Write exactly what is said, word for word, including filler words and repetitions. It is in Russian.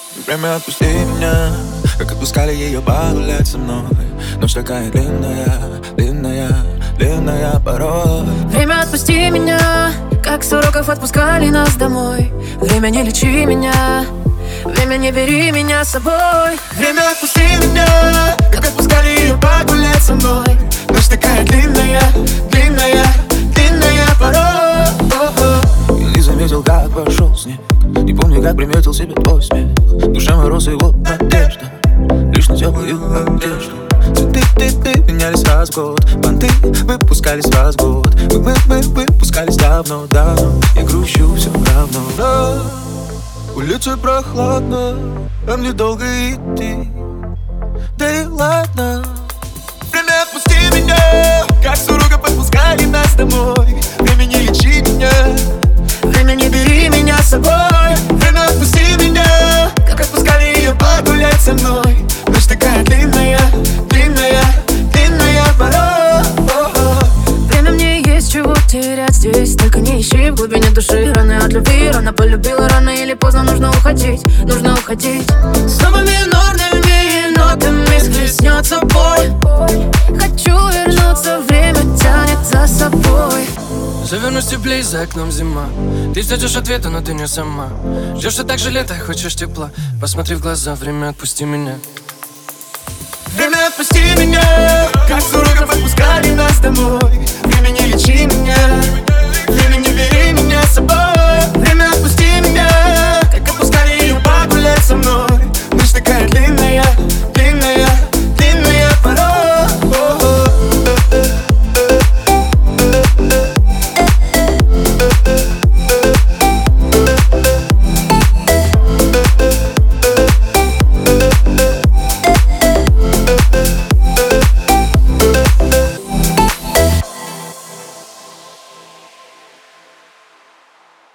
Время отпусти меня, как отпускали ее погулять со мной. Ночь такая длинная, длинная, длинная порой. Время отпусти меня, как с уроков отпускали нас домой. Время не лечи меня, время не бери меня с собой. Время отпусти меня, как отпускали ее погулять со мной. Ночь такая длинная, длинная, длинная порой. Я не заметил, как пошел снег, не помню, как приметил себе твой смех. Душа мороз и вот надежда, лишь на теплую одежду. Цветы, ты, ты, менялись раз в год. Понты выпускались раз в год. Мы, мы, мы выпускались давно, давно. Я грущу все равно. На улице прохладно, а мне долго идти. Да и ладно. Время отпусти меня, как с уроков отпускали нас домой. Время не лечи меня, время не бери меня с собой. Время отпусти меня, как отпускали ее погулять со мной. Ночь такая длинная, длинная, длинная пора. Время мне есть чего терять здесь. Только не ищи в глубине души раны от любви. Рано полюбила, рано или поздно нужно уходить, нужно уходить. Снова минорными нотами схлестнется боль. Хочу вернуться, время тянет за собой. Завернусь теплей, за окном зима. Ты ждешь ответа, но ты не сама. Ждешь все так же лето, хочешь тепла. Посмотри в глаза, время отпусти меня. Время отпусти меня, как с уроков отпускали нас домой. Время не лечи меня, время не бери меня с собой.